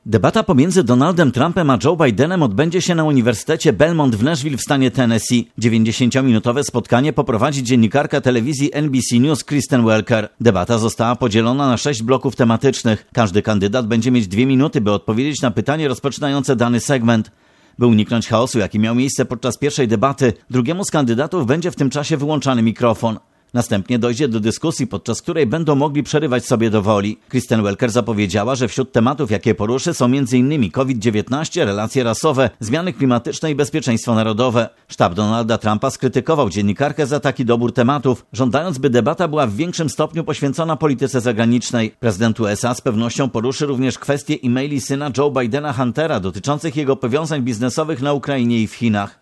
Debata pomiędzy Donaldem Trumpem a Joe Bidenem odbędzie się na Uniwersytecie Belmont w Nashville w stanie Tennessee. 90-minutowe spotkanie poprowadzi dziennikarka telewizji NBC News Kristen Welker. Debata została podzielona na 6 bloków tematycznych. Każdy kandydat będzie mieć 2 minuty, by odpowiedzieć na pytanie rozpoczynające dany segment. By uniknąć chaosu, jaki miał miejsce podczas pierwszej debaty, drugiemu z kandydatów będzie w tym czasie wyłączany mikrofon. Następnie dojdzie do dyskusji, podczas której będą mogli przerywać sobie do woli. Kristen Welker zapowiedziała, że wśród tematów, jakie poruszy, są m.in. COVID-19, relacje rasowe, zmiany klimatyczne i bezpieczeństwo narodowe. Sztab Donalda Trumpa skrytykował dziennikarkę za taki dobór tematów, żądając, by debata była w większym stopniu poświęcona polityce zagranicznej. Prezydent USA z pewnością poruszy również kwestię e-maili syna Joe Bidena Huntera dotyczących jego powiązań biznesowych na Ukrainie i w Chinach.